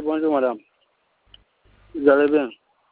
bonjour madame. Vous allez bien?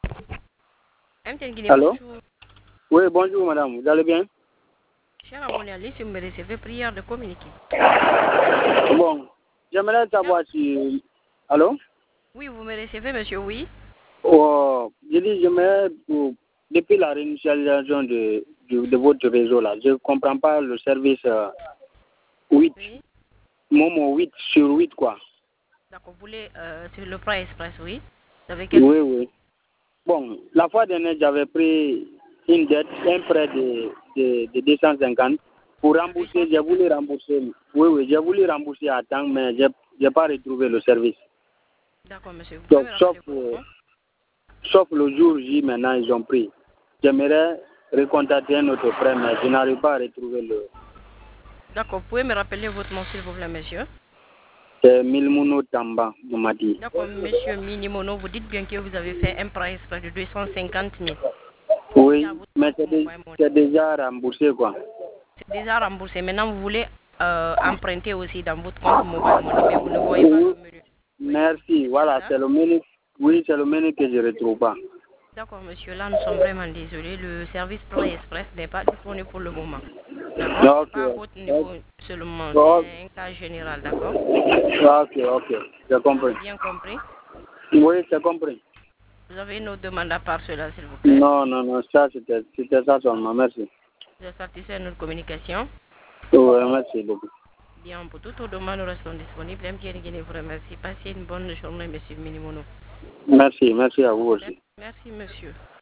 Allô? Oui, bonjour madame, vous allez bien? Cher abonné, si vous me recevez, prière de communiquer. Bon, j'aimerais savoir si... Allô? Oui, vous me recevez, monsieur, oui. Oh, je dis, depuis la réinitialisation de votre réseau là, je ne comprends pas le service 8. Oui. Momo 8 sur 8 quoi. D'accord, vous voulez sur le Prix Express, oui. Oui, oui. Bon, la fois dernière, j'avais pris une dette, un prêt de 250 pour rembourser. J'ai voulu rembourser. Oui, oui, j'ai voulu rembourser à temps, mais je n'ai pas retrouvé le service. D'accord, monsieur. Vous Donc, pouvez sauf le jour J, maintenant, ils ont pris. J'aimerais recontacter un autre prêt, mais je n'arrive pas à retrouver le... D'accord, vous pouvez me rappeler votre nom, s'il vous plaît, monsieur? C'est Milmouno Tamba, on m'a dit. D'accord, monsieur Minimono, vous dites bien que vous avez fait un Prix Express de 250 000. Oui, mais c'est déjà remboursé, quoi. C'est déjà remboursé. Maintenant, vous voulez emprunter aussi dans votre compte Mobile Money, mais vous ne voyez pas le menu. Merci, voilà, c'est le menu. Oui, c'est le menu que je ne retrouve pas. D'accord, monsieur, là, nous sommes vraiment désolés. Le service Prix Express n'est pas disponible pour le moment. D'accord? Ok. Pas à votre niveau seulement, c'est un cas général, d'accord? Ok, j'ai Vous avez compris. bien compris? Oui, j'ai compris. Vous avez une autre demande à part cela, s'il vous plaît? Non, ça c'était ça seulement, merci. Vous êtes satisfait de notre communication? Oui, merci beaucoup. Bien, pour toutes vos demandes, nous restons disponibles. Je vous remercie. Passez une bonne journée, monsieur Minimono. Merci à vous aussi. Merci, monsieur.